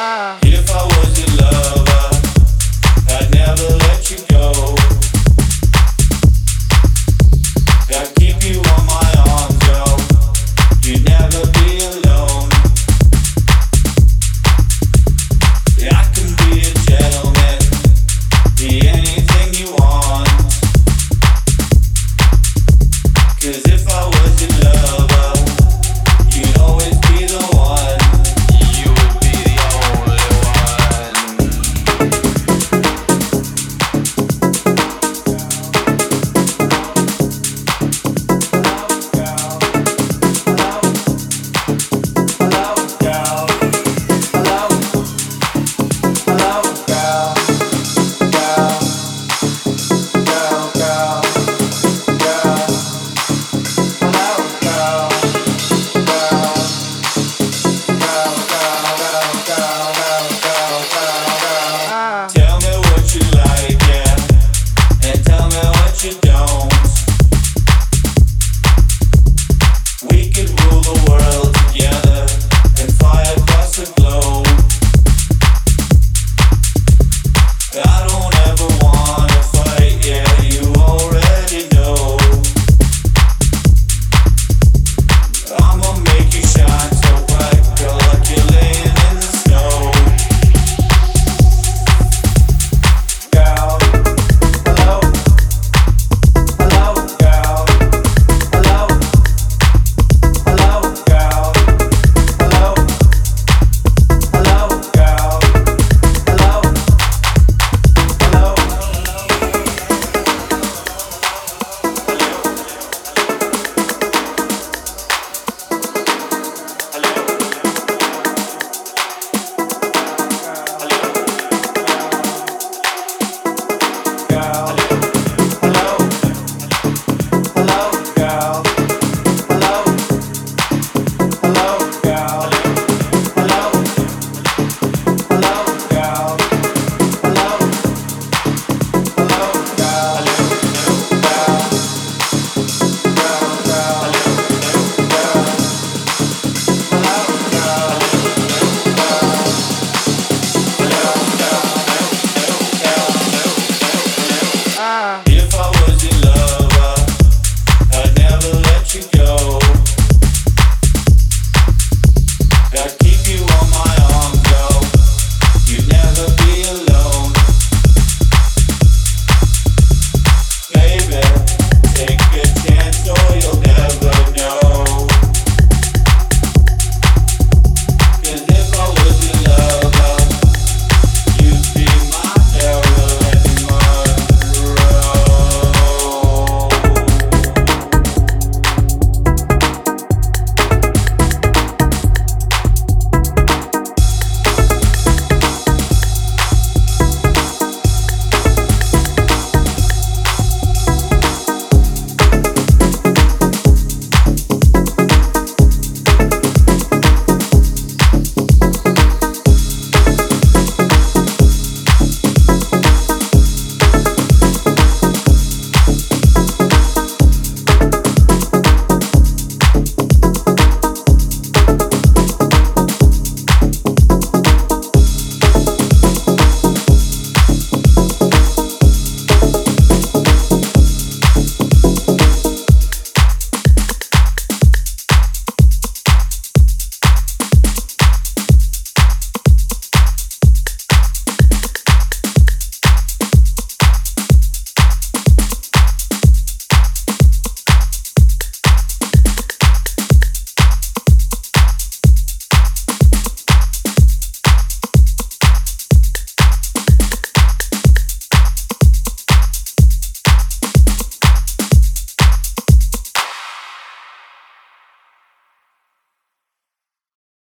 If I was your lover, I'd never let you go. I'd keep you on my arms, girl. You'd never be alone. Yeah, I can be a gentleman, be anything you want. 'Cause if I was your lover, you'd always be the one. You would be the only Tell me what you like, yeah, and tell me what you don't. We could rule the world together and fly across the globe. I don't ever wanna fight, yeah, you already know. I'ma make you shine so bright, girl, like you're laying in the snow. If I was your lover, I'd never let you go. I'd keep you on my